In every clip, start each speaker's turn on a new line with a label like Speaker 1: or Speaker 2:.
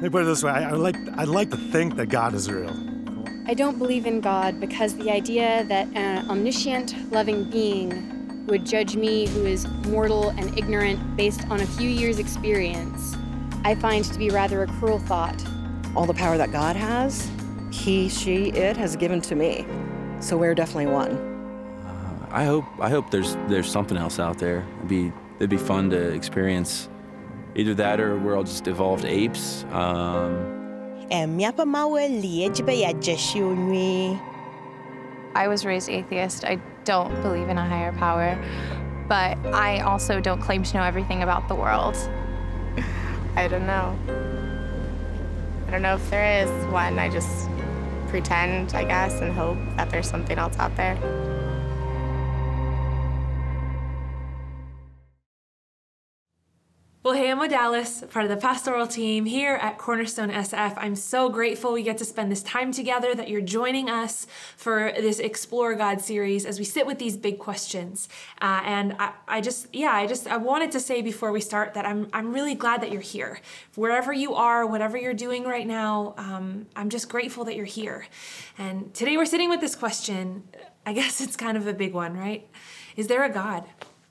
Speaker 1: me put it this way. I'd like to think that God is real.
Speaker 2: I don't believe in God because the idea that an omniscient, loving being would judge me, who is mortal and ignorant, based on a few years' experience, I find to be rather a cruel thought.
Speaker 3: All the power that God has, he, she, it has given to me. So we're definitely one.
Speaker 4: I hope there's something else out there. It'd be fun to experience either that or we're all just evolved apes.
Speaker 5: I
Speaker 6: was raised atheist. I don't believe in a higher power, but I also don't claim to know everything about the world.
Speaker 7: I don't know. I don't know if there is one. I just pretend, I guess, and hope that there's something else out there.
Speaker 8: Well, hey, I'm Dallas, part of the pastoral team here at Cornerstone SF. I'm so grateful we get to spend this time together, that you're joining us for this Explore God series as we sit with these big questions. And I wanted to say before we start that I'm really glad that you're here. Wherever you are, whatever you're doing right now, I'm just grateful that you're here. And today we're sitting with this question. I guess it's kind of a big one, right? Is there a God?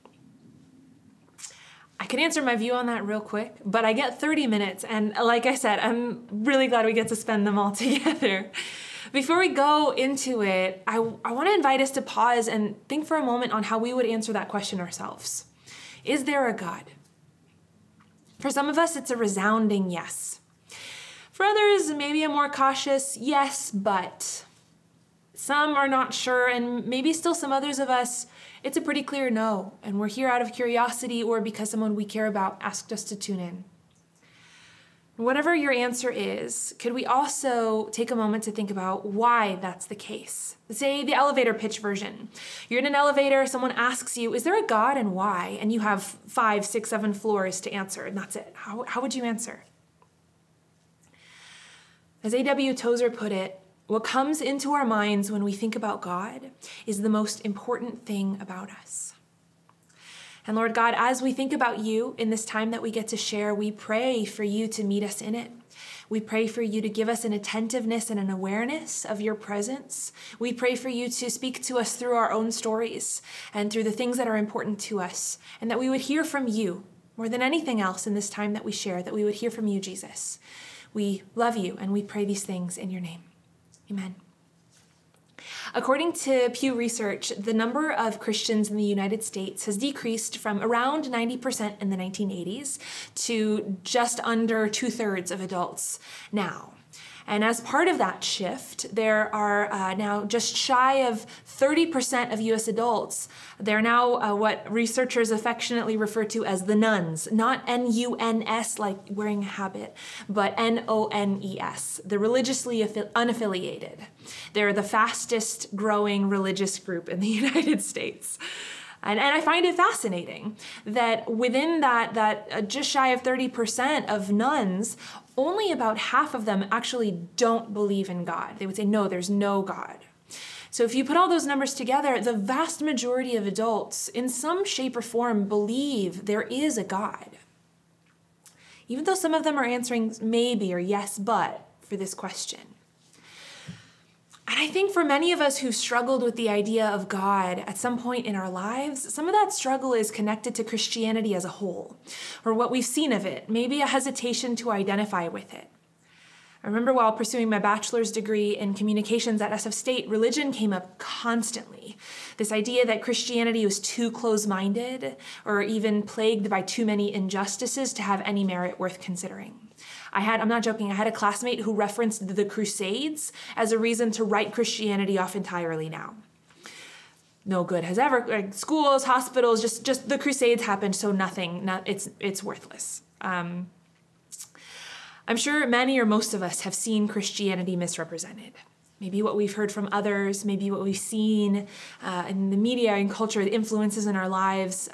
Speaker 8: I can answer my view on that real quick, but I get 30 minutes, and like I said, I'm really glad we get to spend them all together. Before we go into it, I want to invite us to pause and think for a moment on how we would answer that question ourselves. Is there a God? For some of us, it's a resounding yes. For others, maybe a more cautious yes, but. Some are not sure, and maybe still some others of us, it's a pretty clear no, and we're here out of curiosity or because someone we care about asked us to tune in. Whatever your answer is, could we also take a moment to think about why that's the case? Say the elevator pitch version. You're in an elevator, someone asks you, is there a God and why? And you have 5, 6, 7 floors to answer, and that's it. How would you answer? As A.W. Tozer put it, what comes into our minds when we think about God is the most important thing about us. And Lord God, as we think about you in this time that we get to share, we pray for you to meet us in it. We pray for you to give us an attentiveness and an awareness of your presence. We pray for you to speak to us through our own stories and through the things that are important to us, and that we would hear from you more than anything else in this time that we share, that we would hear from you, Jesus. We love you, and we pray these things in your name. Amen. According to Pew Research, the number of Christians in the United States has decreased from around 90% in the 1980s to just under 2/3 of adults now. And as part of that shift, there are now just shy of 30% of US adults. They're now what researchers affectionately refer to as the nuns, not N-U-N-S like wearing a habit, but N-O-N-E-S, the religiously unaffiliated. They're the fastest growing religious group in the United States. And I find it fascinating that within that just shy of 30% of nuns, only about half of them actually don't believe in God. They would say, no, there's no God. So if you put all those numbers together, the vast majority of adults in some shape or form believe there is a God. Even though some of them are answering maybe or yes, but for this question. And I think for many of us who've struggled with the idea of God at some point in our lives, some of that struggle is connected to Christianity as a whole, or what we've seen of it, maybe a hesitation to identify with it. I remember while pursuing my bachelor's degree in communications at SF State, religion came up constantly. This idea that Christianity was too close-minded or even plagued by too many injustices to have any merit worth considering. I'm not joking, I had a classmate who referenced the Crusades as a reason to write Christianity off entirely now. No good has ever, like schools, hospitals, just the Crusades happened, so it's worthless. I'm sure many or most of us have seen Christianity misrepresented. Maybe what we've heard from others, maybe what we've seen in the media and culture, the influences in our lives,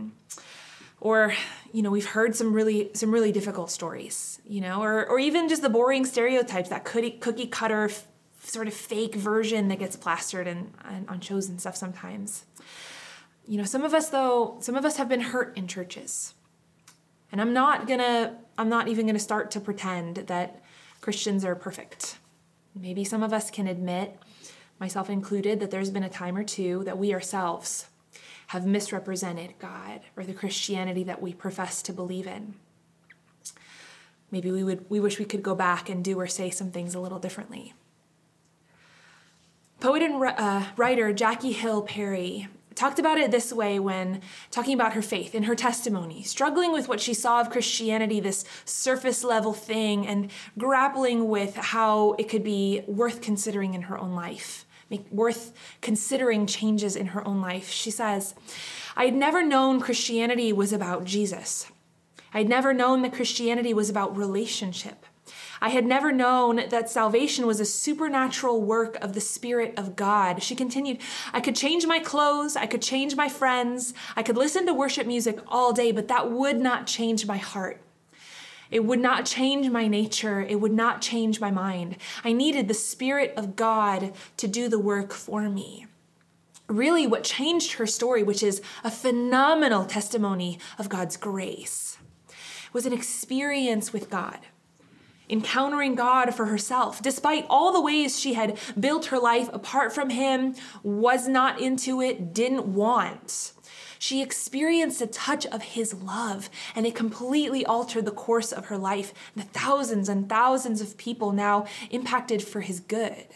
Speaker 8: or we've heard some really difficult stories, or even just the boring stereotypes, that cookie cutter sort of fake version that gets plastered on shows and stuff sometimes. Some of us have been hurt in churches. And I'm not even gonna start to pretend that Christians are perfect. Maybe some of us can admit, myself included, that there's been a time or two that we ourselves have misrepresented God or the Christianity that we profess to believe in. Maybe we wish we could go back and do or say some things a little differently. Poet and writer Jackie Hill Perry talked about it this way when talking about her faith in her testimony, struggling with what she saw of Christianity, this surface level thing, and grappling with how it could be worth considering in her own life, worth considering changes in her own life. She says, "I had never known Christianity was about Jesus. I had never known that Christianity was about relationship. I had never known that salvation was a supernatural work of the Spirit of God." She continued, "I could change my clothes, I could change my friends, I could listen to worship music all day, but that would not change my heart. It would not change my nature. It would not change my mind. I needed the Spirit of God to do the work for me." Really, what changed her story, which is a phenomenal testimony of God's grace, was an experience with God. Encountering God for herself, despite all the ways she had built her life apart from him, was not into it, didn't want. She experienced a touch of his love, and it completely altered the course of her life, the thousands and thousands of people now impacted for his good.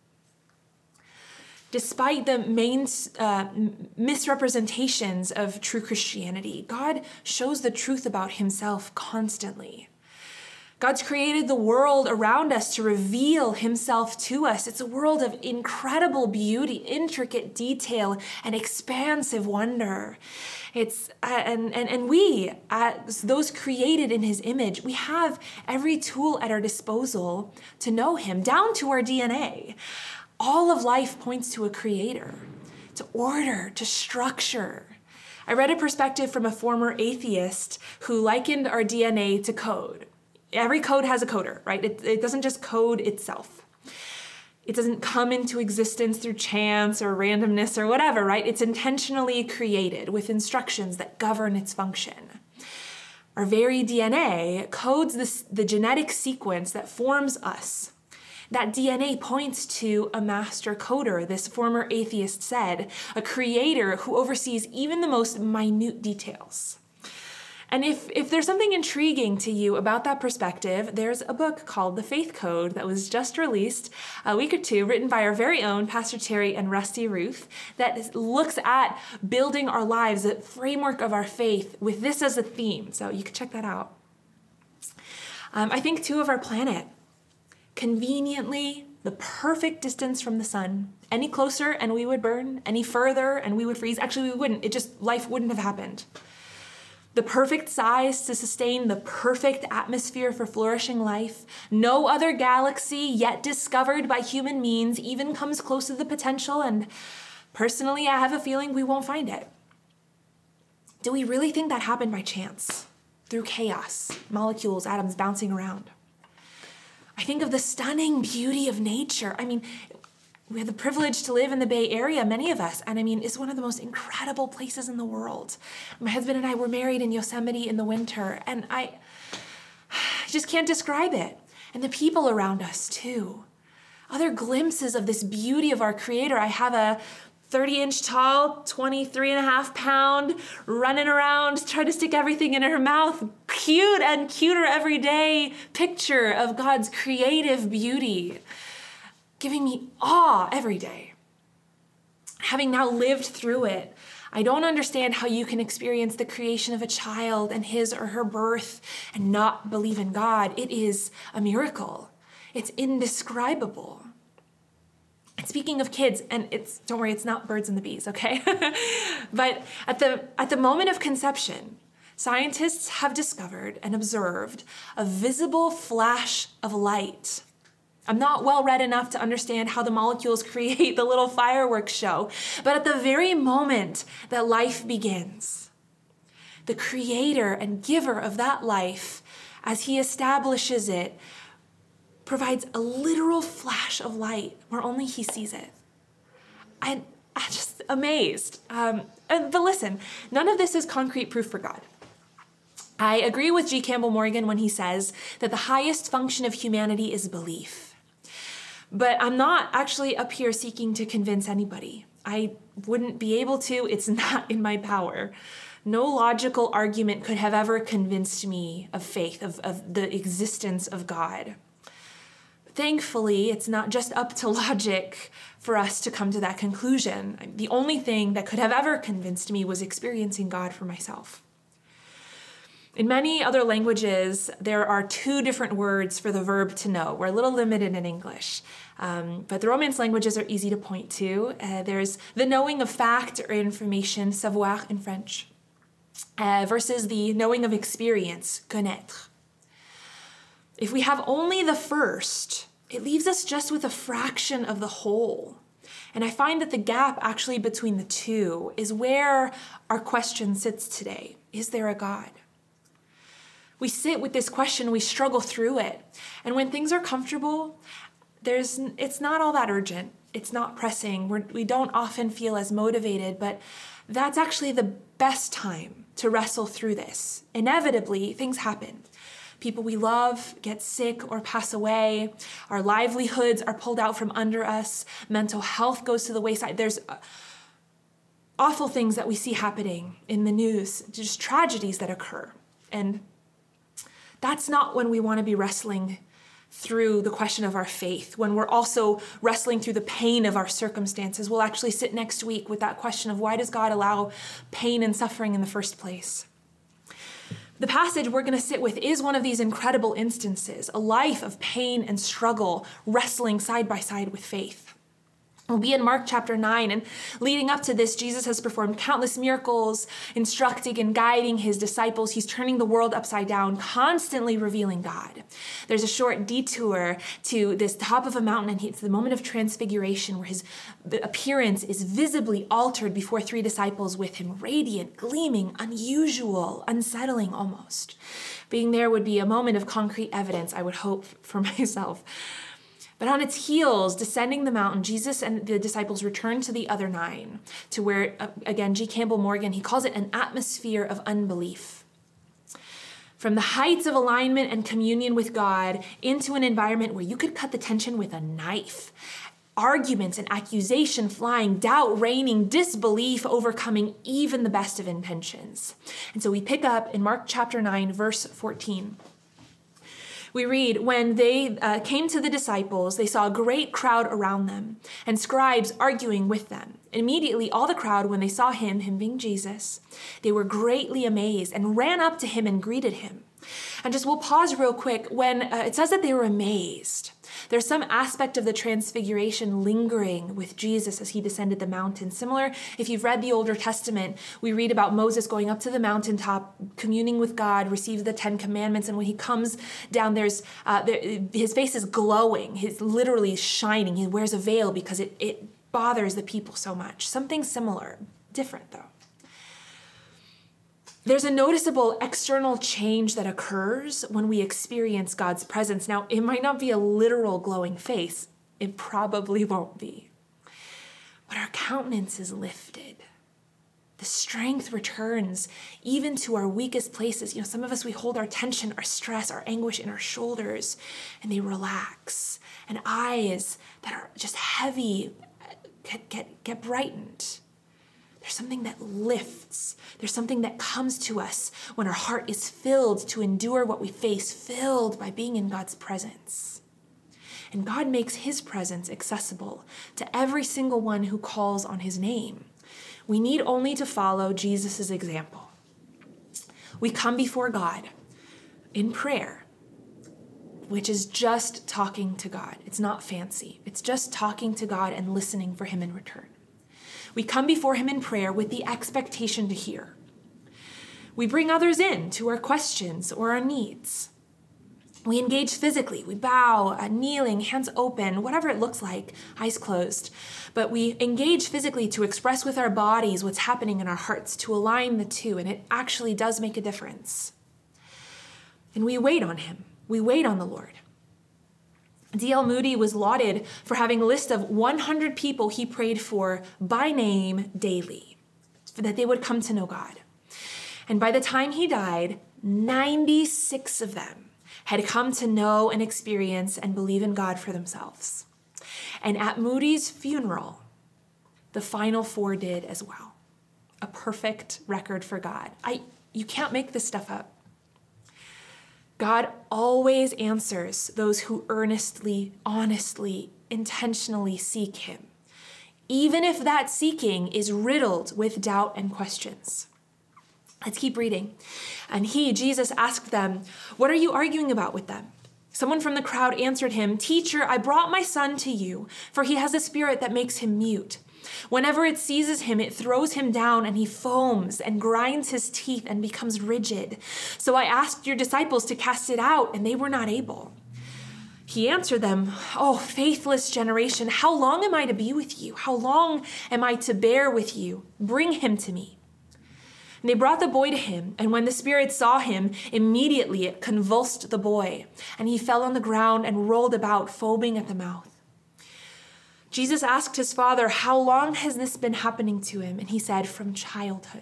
Speaker 8: Despite the main misrepresentations of true Christianity, God shows the truth about himself constantly. God's created the world around us to reveal himself to us. It's a world of incredible beauty, intricate detail, and expansive wonder. And we, as those created in his image, we have every tool at our disposal to know him, down to our DNA. All of life points to a creator, to order, to structure. I read a perspective from a former atheist who likened our DNA to code. Every code has a coder, right? It doesn't just code itself. It doesn't come into existence through chance or randomness or whatever, right? It's intentionally created with instructions that govern its function. Our very DNA codes the genetic sequence that forms us. That DNA points to a master coder, this former atheist said, a creator who oversees even the most minute details. And if there's something intriguing to you about that perspective, there's a book called The Faith Code that was just released a week or two, written by our very own Pastor Terry and Rusty Ruth, that looks at building our lives, the framework of our faith, with this as a theme. So you can check that out. I think too of our planet. Conveniently, the perfect distance from the sun. Any closer and we would burn, any further and we would freeze. Actually, we wouldn't. Life wouldn't have happened. The perfect size to sustain the perfect atmosphere for flourishing life. No other galaxy yet discovered by human means even comes close to the potential, and personally, I have a feeling we won't find it. Do we really think that happened by chance? Through chaos, molecules, atoms bouncing around? I think of the stunning beauty of nature. I mean, we have the privilege to live in the Bay Area, many of us, and it's one of the most incredible places in the world. My husband and I were married in Yosemite in the winter, and I just can't describe it. And the people around us, too. Other glimpses of this beauty of our Creator. I have a 30-inch tall, 23.5-pound, running around, trying to stick everything in her mouth, cute and cuter every day picture of God's creative beauty, giving me awe every day. Having now lived through it, I don't understand how you can experience the creation of a child and his or her birth and not believe in God. It is a miracle. It's indescribable. And speaking of kids, and don't worry, it's not birds and the bees, okay? But at the moment of conception, scientists have discovered and observed a visible flash of light. I'm not well read enough to understand how the molecules create the little fireworks show, but at the very moment that life begins, the creator and giver of that life, as he establishes it, provides a literal flash of light where only he sees it. I'm just amazed. But listen, none of this is concrete proof for God. I agree with G. Campbell Morgan when he says that the highest function of humanity is belief. But I'm not actually up here seeking to convince anybody. I wouldn't be able to. It's not in my power. No logical argument could have ever convinced me of faith, of the existence of God. Thankfully, it's not just up to logic for us to come to that conclusion. The only thing that could have ever convinced me was experiencing God for myself. In many other languages, there are 2 different words for the verb to know. We're a little limited in English, but the Romance languages are easy to point to. There's the knowing of fact or information, savoir in French, versus the knowing of experience, connaître. If we have only the first, it leaves us just with a fraction of the whole. And I find that the gap actually between the two is where our question sits today. Is there a God? We sit with this question, we struggle through it. And when things are comfortable, it's not all that urgent. It's not pressing. We don't often feel as motivated, but that's actually the best time to wrestle through this. Inevitably, things happen. People we love get sick or pass away. Our livelihoods are pulled out from under us. Mental health goes to the wayside. There's awful things that we see happening in the news, just tragedies that occur. And that's not when we want to be wrestling through the question of our faith, when we're also wrestling through the pain of our circumstances. We'll actually sit next week with that question of why does God allow pain and suffering in the first place? The passage we're going to sit with is one of these incredible instances, a life of pain and struggle, wrestling side by side with faith. We'll be in Mark chapter 9, and leading up to this, Jesus has performed countless miracles, instructing and guiding his disciples. He's turning the world upside down, constantly revealing God. There's a short detour to this top of a mountain, and it's the moment of transfiguration where his appearance is visibly altered before 3 disciples with him, radiant, gleaming, unusual, unsettling almost. Being there would be a moment of concrete evidence, I would hope, for myself. But on its heels, descending the mountain, Jesus and the disciples returned to the other 9, to where, again, G. Campbell Morgan, he calls it an atmosphere of unbelief. From the heights of alignment and communion with God into an environment where you could cut the tension with a knife. Arguments and accusation flying, doubt reigning, disbelief overcoming even the best of intentions. And so we pick up in Mark chapter 9, verse 14. We read, when they came to the disciples, they saw a great crowd around them and scribes arguing with them. Immediately, all the crowd, when they saw him being Jesus, they were greatly amazed and ran up to him and greeted him. And we'll pause real quick. When it says that they were amazed, there's some aspect of the transfiguration lingering with Jesus as he descended the mountain. Similar, if you've read the Older Testament, we read about Moses going up to the mountaintop, communing with God, receives the 10 Commandments, and when he comes down, his face is glowing. He's literally shining. He wears a veil because it bothers the people so much. Something similar, different though. There's a noticeable external change that occurs when we experience God's presence. Now, it might not be a literal glowing face. It probably won't be. But our countenance is lifted. The strength returns even to our weakest places. Some of us, we hold our tension, our stress, our anguish in our shoulders, and they relax. And eyes that are just heavy get brightened. There's something that lifts. There's something that comes to us when our heart is filled to endure what we face, filled by being in God's presence. And God makes his presence accessible to every single one who calls on his name. We need only to follow Jesus' example. We come before God in prayer, which is just talking to God. It's not fancy. It's just talking to God and listening for him in return. We come before him in prayer with the expectation to hear. We bring others in to our questions or our needs. We engage physically. We bow, kneeling, hands open, whatever it looks like, eyes closed. But we engage physically to express with our bodies what's happening in our hearts, to align the two, and it actually does make a difference. And we wait on him. We wait on the Lord. D.L. Moody was lauded for having a list of 100 people he prayed for by name daily, so that they would come to know God. And by the time he died, 96 of them had come to know and experience and believe in God for themselves. And at Moody's funeral, the final 4 did as well. A perfect record for God. You can't make this stuff up. God always answers those who earnestly, honestly, intentionally seek him, even if that seeking is riddled with doubt and questions. Let's keep reading. And Jesus asked them, "What are you arguing about with them?" Someone from the crowd answered him, "Teacher, I brought my son to you, for he has a spirit that makes him mute. Whenever it seizes him, it throws him down, and he foams and grinds his teeth and becomes rigid. So I asked your disciples to cast it out, and they were not able." He answered them, "Oh, faithless generation, how long am I to be with you? How long am I to bear with you? Bring him to me." And they brought the boy to him, and when the spirit saw him, immediately it convulsed the boy, and he fell on the ground and rolled about, foaming at the mouth. Jesus asked his father, "How long has this been happening to him?" And he said, "From childhood.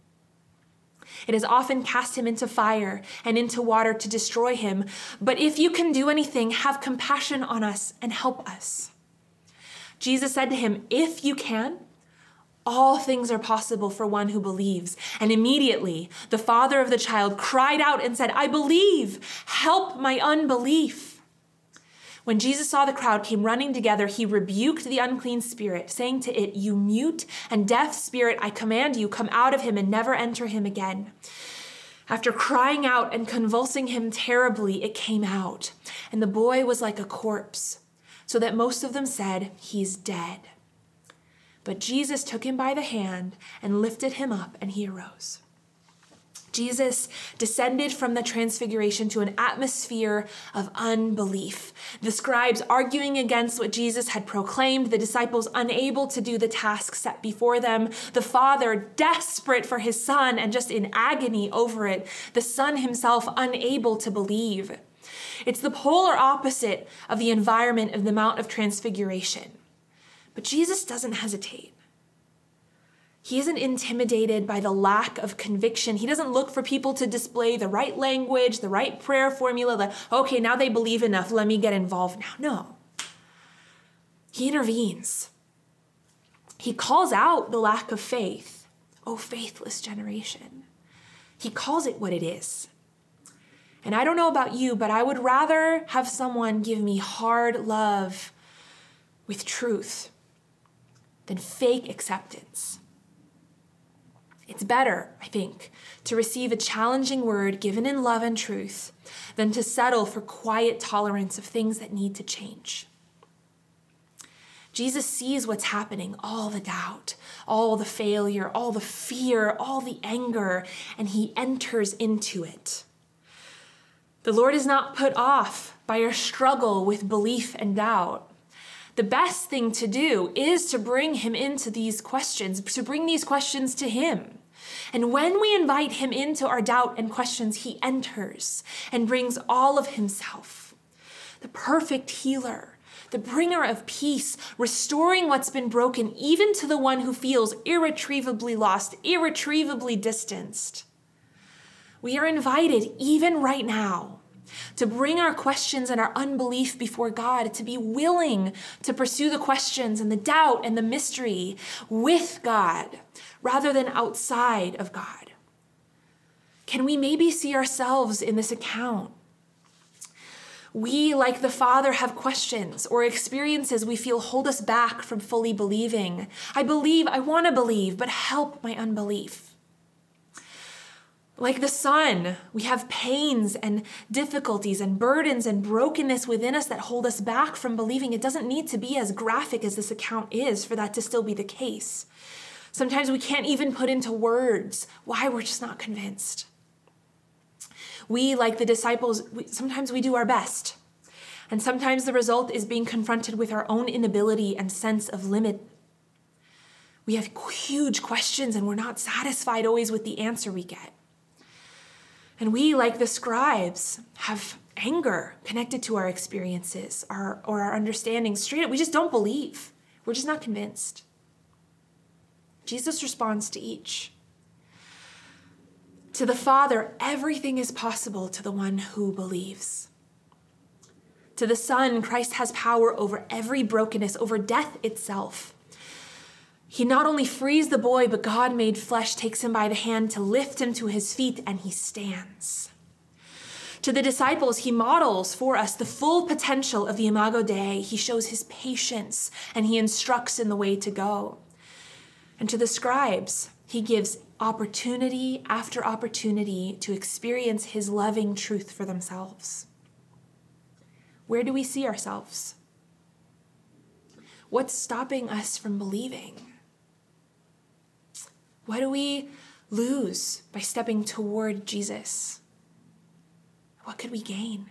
Speaker 8: It has often cast him into fire and into water to destroy him. But if you can do anything, have compassion on us and help us." Jesus said to him, "If you can, all things are possible for one who believes." And immediately the father of the child cried out and said, "I believe, help my unbelief." When Jesus saw the crowd came running together, he rebuked the unclean spirit, saying to it, "You mute and deaf spirit, I command you, come out of him and never enter him again." After crying out and convulsing him terribly, it came out, and the boy was like a corpse, so that most of them said, "He's dead." But Jesus took him by the hand and lifted him up, and he arose. Jesus descended from the transfiguration to an atmosphere of unbelief. The scribes arguing against what Jesus had proclaimed, the disciples unable to do the task set before them, the father desperate for his son and just in agony over it, the son himself unable to believe. It's the polar opposite of the environment of the Mount of Transfiguration. But Jesus doesn't hesitate. He isn't intimidated by the lack of conviction. He doesn't look for people to display the right language, the right prayer formula, okay, now they believe enough, let me get involved now. No. He intervenes. He calls out the lack of faith. Oh, faithless generation. He calls it what it is. And I don't know about you, but I would rather have someone give me hard love with truth than fake acceptance. It's better, I think, to receive a challenging word given in love and truth than to settle for quiet tolerance of things that need to change. Jesus sees what's happening, all the doubt, all the failure, all the fear, all the anger, and he enters into it. The Lord is not put off by our struggle with belief and doubt. The best thing to do is to bring him into these questions, to bring these questions to him. And when we invite him into our doubt and questions, he enters and brings all of himself. The perfect healer, the bringer of peace, restoring what's been broken, even to the one who feels irretrievably lost, irretrievably distanced. We are invited, even right now, to bring our questions and our unbelief before God, to be willing to pursue the questions and the doubt and the mystery with God rather than outside of God. Can we maybe see ourselves in this account? We, like the Father, have questions or experiences we feel hold us back from fully believing. I believe, I want to believe, but help my unbelief. Like the Son, we have pains and difficulties and burdens and brokenness within us that hold us back from believing. It doesn't need to be as graphic as this account is for that to still be the case. Sometimes we can't even put into words why we're just not convinced. We, like the disciples, sometimes we do our best. And sometimes the result is being confronted with our own inability and sense of limit. We have huge questions and we're not satisfied always with the answer we get. And we, like the scribes, have anger connected to our experiences or our understanding. Straight up, we just don't believe. We're just not convinced. Jesus responds to each. To the Father, everything is possible to the one who believes. To the Son, Christ has power over every brokenness, over death itself. He not only frees the boy, but God made flesh takes him by the hand to lift him to his feet, and he stands. To the disciples, he models for us the full potential of the Imago Dei. He shows his patience, and he instructs in the way to go. And to the scribes, he gives opportunity after opportunity to experience his loving truth for themselves. Where do we see ourselves? What's stopping us from believing? What do we lose by stepping toward Jesus? What could we gain?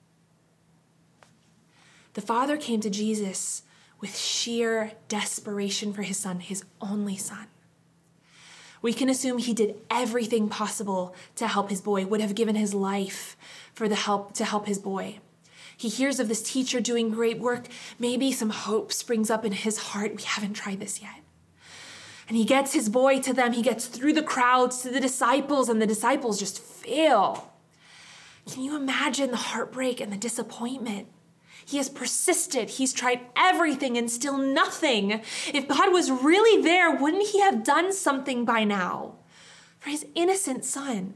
Speaker 8: The Father came to Jesus with sheer desperation for his Son, his only Son. We can assume he did everything possible to help his boy, would have given his life for to help his boy. He hears of this teacher doing great work. Maybe some hope springs up in his heart. We haven't tried this yet. And he gets his boy to them. He gets through the crowds to the disciples, and the disciples just fail. Can you imagine the heartbreak and the disappointment? He has persisted. He's tried everything and still nothing. If God was really there, wouldn't he have done something by now for his innocent son?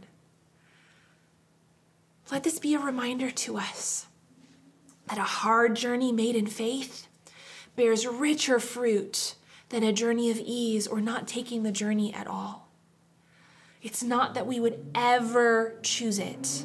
Speaker 8: Let this be a reminder to us that a hard journey made in faith bears richer fruit than a journey of ease or not taking the journey at all. It's not that we would ever choose it.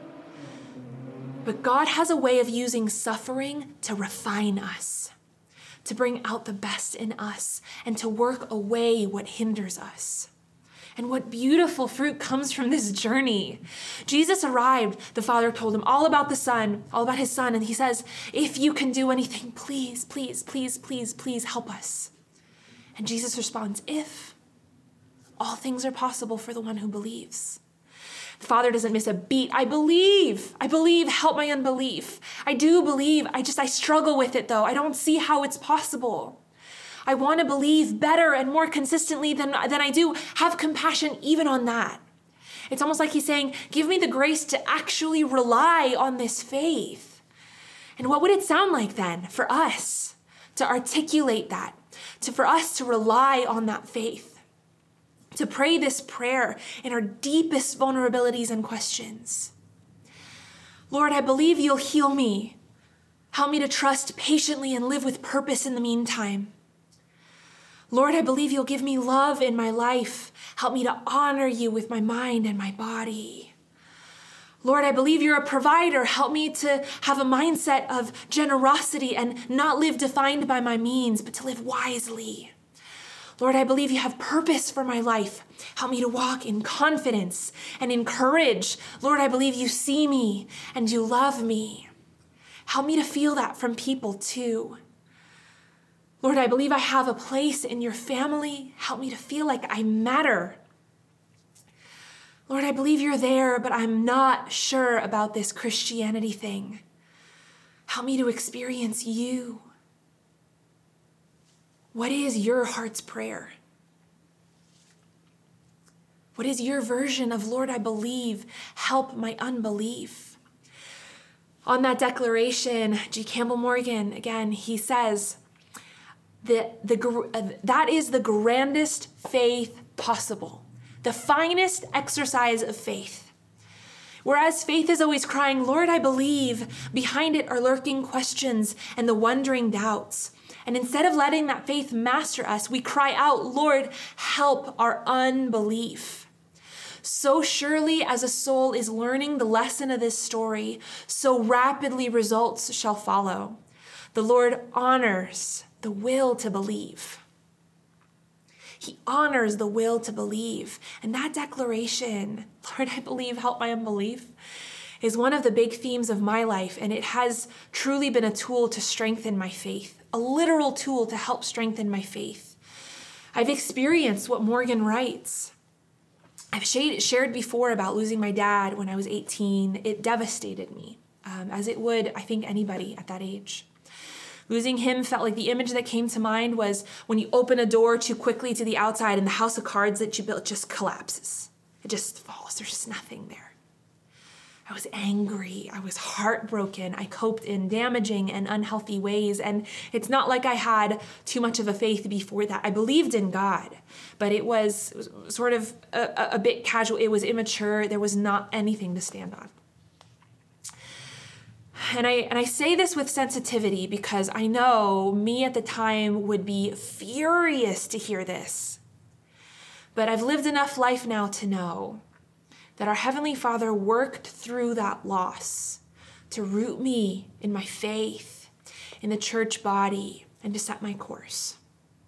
Speaker 8: But God has a way of using suffering to refine us, to bring out the best in us, and to work away what hinders us. And what beautiful fruit comes from this journey. Jesus arrived, the Father told him all about the Son, all about his Son, and he says, if you can do anything, please, please, please, please, please help us. And Jesus responds, if all things are possible for the one who believes. The Father doesn't miss a beat. I believe, help my unbelief. I do believe, I struggle with it though. I don't see how it's possible. I want to believe better and more consistently than I do. Have compassion even on that. It's almost like he's saying, give me the grace to actually rely on this faith. And what would it sound like then for us to articulate that, for us to rely on that faith? To pray this prayer in our deepest vulnerabilities and questions. Lord, I believe you'll heal me. Help me to trust patiently and live with purpose in the meantime. Lord, I believe you'll give me love in my life. Help me to honor you with my mind and my body. Lord, I believe you're a provider. Help me to have a mindset of generosity and not live defined by my means, but to live wisely. Lord, I believe you have purpose for my life. Help me to walk in confidence and in courage. Lord, I believe you see me and you love me. Help me to feel that from people too. Lord, I believe I have a place in your family. Help me to feel like I matter. Lord, I believe you're there, but I'm not sure about this Christianity thing. Help me to experience you. What is your heart's prayer? What is your version of, Lord, I believe, help my unbelief? On that declaration, G. Campbell Morgan, again, he says that that is the grandest faith possible, the finest exercise of faith. Whereas faith is always crying, Lord, I believe, behind it are lurking questions and the wondering doubts. And instead of letting that faith master us, we cry out, Lord, help our unbelief. So surely as a soul is learning the lesson of this story, so rapidly results shall follow. The Lord honors the will to believe. He honors the will to believe. And that declaration, Lord, I believe, help my unbelief, is one of the big themes of my life. And it has truly been a tool to strengthen my faith, a literal tool to help strengthen my faith. I've experienced what Morgan writes. I've shared before about losing my dad when I was 18. It devastated me, as it would, I think, anybody at that age. Losing him felt like the image that came to mind was when you open a door too quickly to the outside and the house of cards that you built just collapses It just falls. There's just nothing there. I was angry. I was heartbroken. I coped in damaging and unhealthy ways. And it's not like I had too much of a faith before that. I believed in God, but it was sort of a bit casual. It was immature. There was not anything to stand on. And I say this with sensitivity because I know me at the time would be furious to hear this. But I've lived enough life now to know that our Heavenly Father worked through that loss to root me in my faith, in the church body, and to set my course.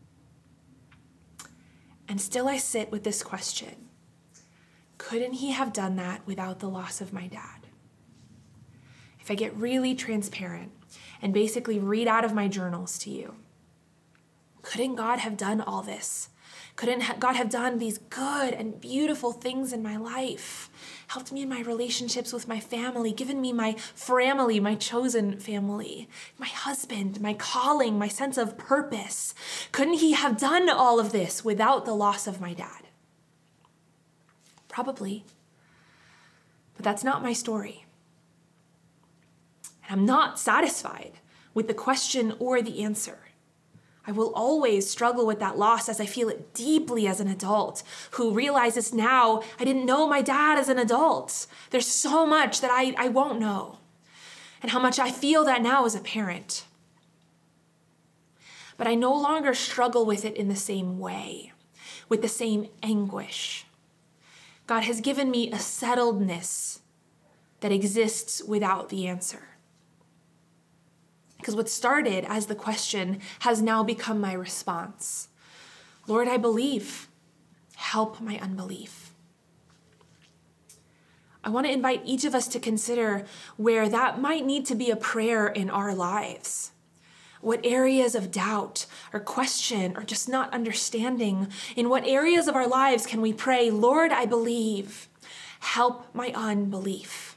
Speaker 8: And still I sit with this question. Couldn't He have done that without the loss of my dad? If I get really transparent and basically read out of my journals to you, couldn't God have done all this? Couldn't God have done these good and beautiful things in my life? Helped me in my relationships with my family, given me my family, my chosen family, my husband, my calling, my sense of purpose. Couldn't He have done all of this without the loss of my dad? Probably. But that's not my story. And I'm not satisfied with the question or the answer. I will always struggle with that loss as I feel it deeply as an adult who realizes now I didn't know my dad as an adult. There's so much that I won't know, and how much I feel that now as a parent. But I no longer struggle with it in the same way, with the same anguish. God has given me a settledness that exists without the answer. Because what started as the question has now become my response. Lord, I believe. Help my unbelief. I want to invite each of us to consider where that might need to be a prayer in our lives. What areas of doubt or question or just not understanding, in what areas of our lives can we pray, Lord, I believe. Help my unbelief.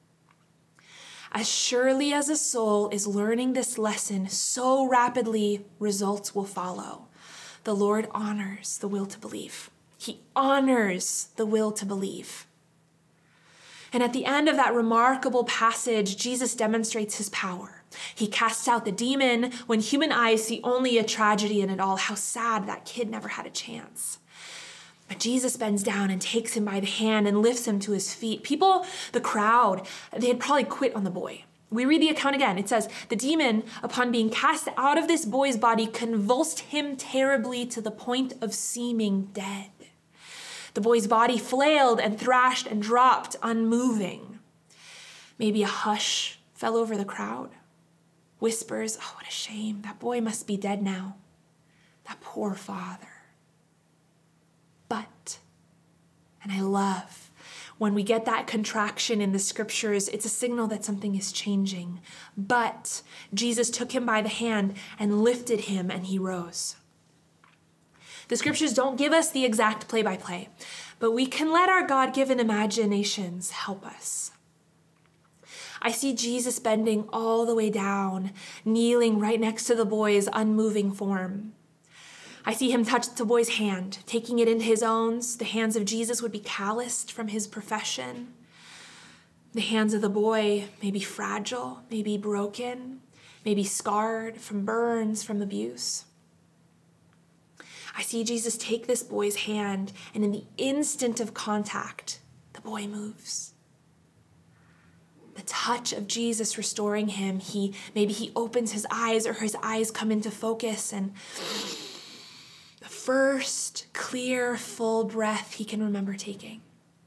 Speaker 8: As surely as a soul is learning this lesson, so rapidly results will follow. The Lord honors the will to believe. He honors the will to believe. And at the end of that remarkable passage, Jesus demonstrates His power. He casts out the demon when human eyes see only a tragedy in it all. How sad that kid never had a chance. But Jesus bends down and takes him by the hand and lifts him to his feet. People, the crowd, they had probably quit on the boy. We read the account again. It says, the demon, upon being cast out of this boy's body, convulsed him terribly to the point of seeming dead. The boy's body flailed and thrashed and dropped, unmoving. Maybe a hush fell over the crowd. Whispers, oh, what a shame. That boy must be dead now. That poor father. But, and I love when we get that contraction in the scriptures, it's a signal that something is changing. But Jesus took him by the hand and lifted him, and he rose. The scriptures don't give us the exact play-by-play, but we can let our God-given imaginations help us. I see Jesus bending all the way down, kneeling right next to the boy's unmoving form. I see him touch the boy's hand, taking it into his own. The hands of Jesus would be calloused from his profession. The hands of the boy may be fragile, may be broken, may be scarred from burns, from abuse. I see Jesus take this boy's hand, and in the instant of contact, the boy moves. The touch of Jesus restoring him, maybe he opens his eyes, or his eyes come into focus, and the first clear, full breath he can remember taking.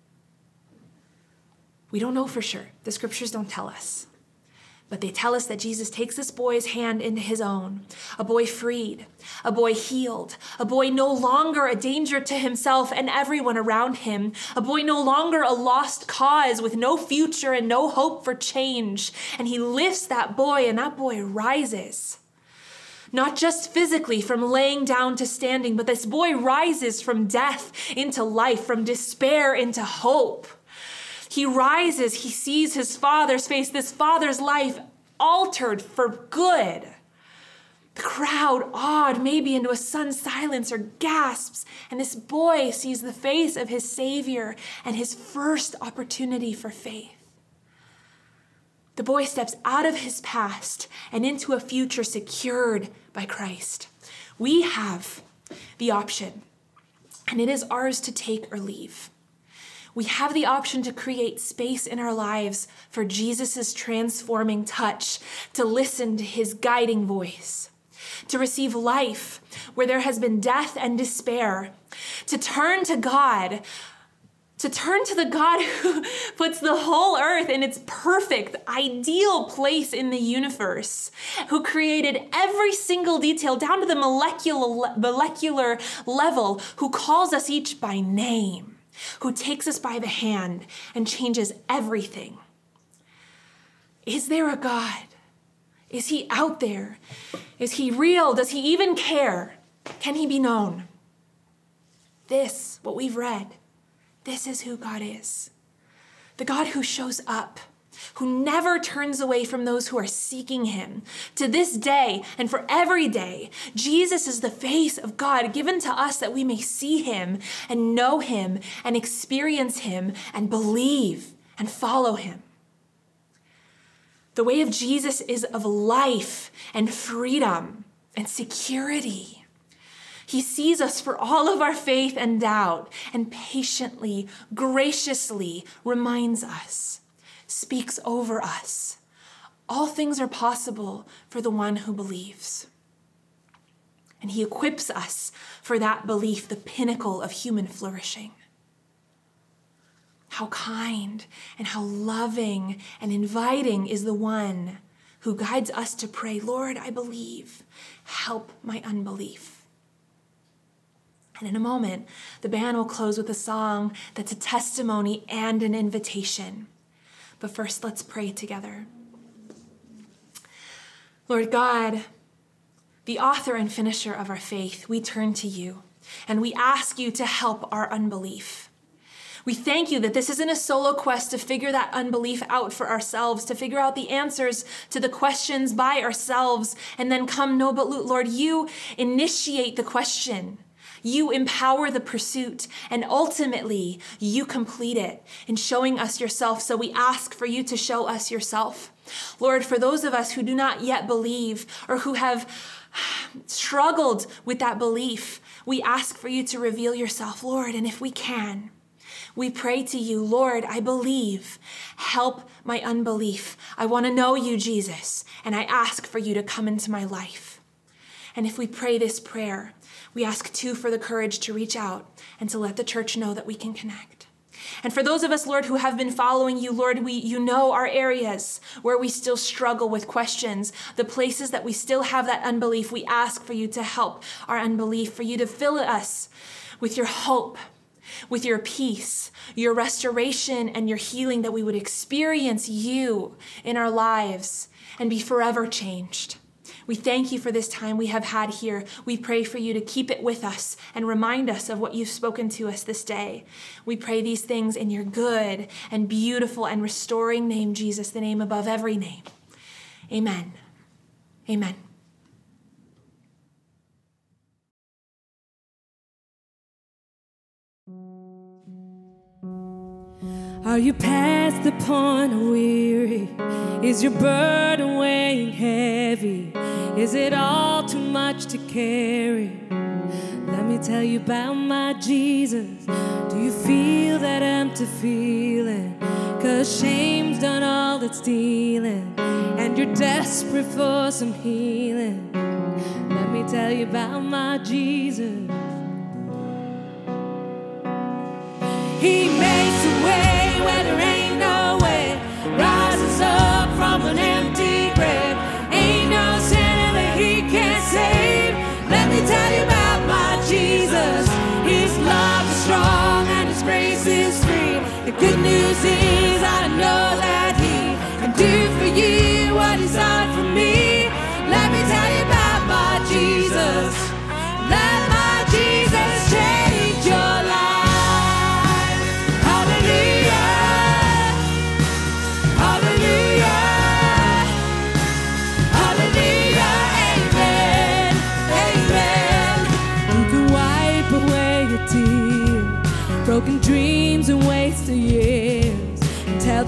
Speaker 8: We don't know for sure. The scriptures don't tell us. But they tell us that Jesus takes this boy's hand into his own, a boy freed, a boy healed, a boy no longer a danger to himself and everyone around him, a boy no longer a lost cause with no future and no hope for change. And he lifts that boy, and that boy rises. Not just physically from laying down to standing, but this boy rises from death into life, from despair into hope. He rises, he sees his father's face, this father's life altered for good. The crowd, awed maybe into a sudden silence or gasps, and this boy sees the face of his Savior and his first opportunity for faith. The boy steps out of his past and into a future secured by Christ. We have the option, and it is ours to take or leave. We have the option to create space in our lives for Jesus' transforming touch, to listen to his guiding voice, to receive life where there has been death and despair, to turn to God, to turn to the God who puts the whole earth in its perfect, ideal place in the universe, who created every single detail down to the molecular level, who calls us each by name, who takes us by the hand and changes everything. Is there a God? Is he out there? Is he real? Does he even care? Can he be known? This, what we've read, this is who God is. The God who shows up, who never turns away from those who are seeking him. To this day and for every day, Jesus is the face of God given to us that we may see him and know him and experience him and believe and follow him. The way of Jesus is of life and freedom and security. He sees us for all of our faith and doubt and patiently, graciously reminds us, speaks over us. All things are possible for the one who believes. And he equips us for that belief, the pinnacle of human flourishing. How kind and how loving and inviting is the one who guides us to pray, Lord, I believe, help my unbelief. And in a moment, the band will close with a song that's a testimony and an invitation. But first, let's pray together. Lord God, the author and finisher of our faith, we turn to you and we ask you to help our unbelief. We thank you that this isn't a solo quest to figure that unbelief out for ourselves, to figure out the answers to the questions by ourselves and then come no but Lord, you initiate the question. You empower the pursuit, and ultimately, you complete it in showing us yourself. So we ask for you to show us yourself. Lord, for those of us who do not yet believe or who have struggled with that belief, we ask for you to reveal yourself, Lord, and if we can, we pray to you, Lord, I believe. Help my unbelief. I want to know you, Jesus, and I ask for you to come into my life. And if we pray this prayer, we ask too for the courage to reach out and to let the church know that we can connect. And for those of us, Lord, who have been following you, Lord, you know our areas where we still struggle with questions, the places that we still have that unbelief. We ask for you to help our unbelief, for you to fill us with your hope, with your peace, your restoration, and your healing, that we would experience you in our lives and be forever changed. We thank you for this time we have had here. We pray for you to keep it with us and remind us of what you've spoken to us this day. We pray these things in your good and beautiful and restoring name, Jesus, the name above every name. Amen. Amen.
Speaker 9: Are you past the point of weary? Is your burden weighing heavy? Is it all too much to carry? Let me tell you about my Jesus. Do you feel that empty feeling? 'Cause shame's done all it's stealing, and you're desperate for some healing. Let me tell you about my Jesus. He makes a way where there ain't no way, rises up from an empty grave. Ain't no sinner that he can't save. Let me tell you about my Jesus. His love is strong and his grace is free. The good news is I know that he can do for you what he's done for me. Let me tell you about my Jesus. Let my Jesus change your life. Hallelujah.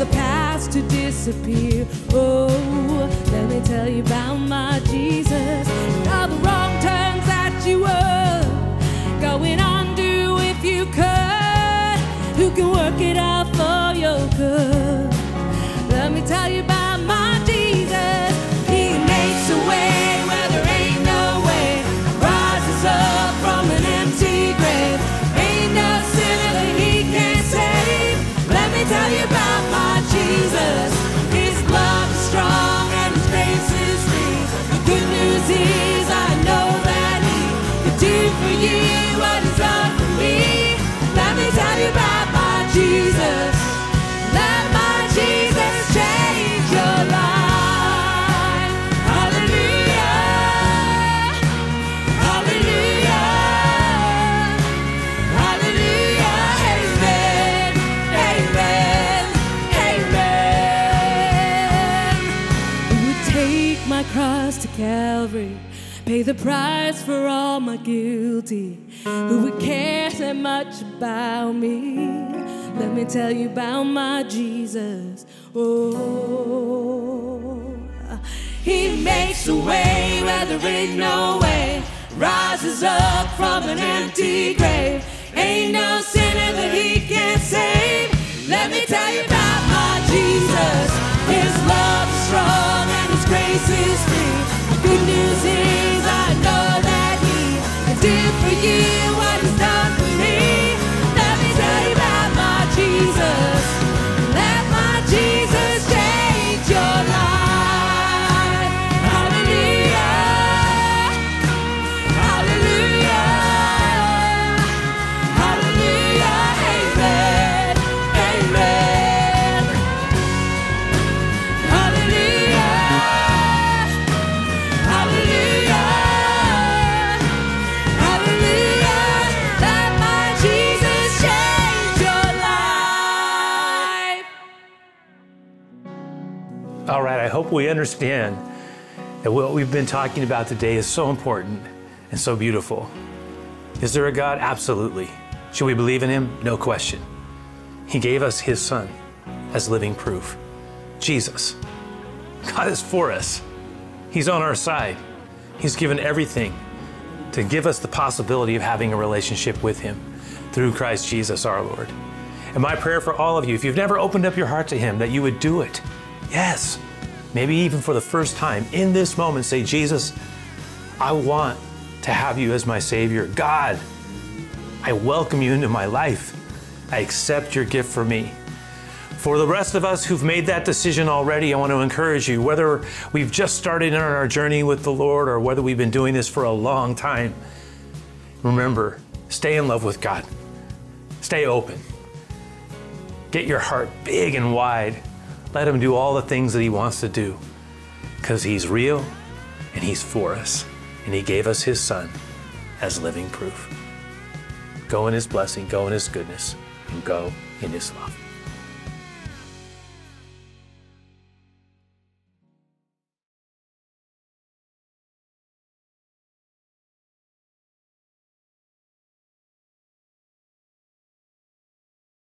Speaker 9: the past to disappear. Oh, let me tell you about my Jesus. And all the wrong turns that you were going on, do if you could. Who can work it out for your good? Let me tell you about my Jesus. He makes a way where there ain't no way, rises up from an empty grave. Ain't no sinner that he can't save. Let me tell you about my Jesus. His love is strong and his grace is free. The good news is I know that he could do for you what he's done for me. Let me tell you about my Jesus. Let my Jesus change your life. Hallelujah. Hallelujah. Hallelujah. Amen. Amen. Amen. Who would take my cross to Calvary, pay the price for all my guilty? Who would care that much about me? Let me tell you about my Jesus. Oh, he makes a way where there ain't no way, rises up from an empty grave. Ain't no sinner that he can't save. Let me tell you about my Jesus. His love is strong and his grace is free. The good news is I know that he can do for you what he's done for me. Let me tell you about my Jesus. Let my Jesus change your life. Hallelujah. Hallelujah. Hallelujah. Amen. Amen. Hallelujah. Hallelujah. Hallelujah. Let my Jesus change your life.
Speaker 10: All right, I hope we understand that what we've been talking about today is so important and so beautiful. Is there a God? Absolutely. Should we believe in him? No question. He gave us his son as living proof. Jesus. God is for us. He's on our side. He's given everything to give us the possibility of having a relationship with him through Christ Jesus our Lord. And my prayer for all of you, if you've never opened up your heart to him, that you would do it. Yes, maybe even for the first time in this moment, say, Jesus, I want to have you as my Savior. God, I welcome you into my life. I accept your gift for me. For the rest of us who've made that decision already, I want to encourage you, whether we've just started on our journey with the Lord or whether we've been doing this for a long time, remember, stay in love with God. Stay open. Get your heart big and wide. Let him do all the things that he wants to do, because he's real and he's for us. And he gave us his son as living proof. Go in his blessing, go in his goodness, and go in his love.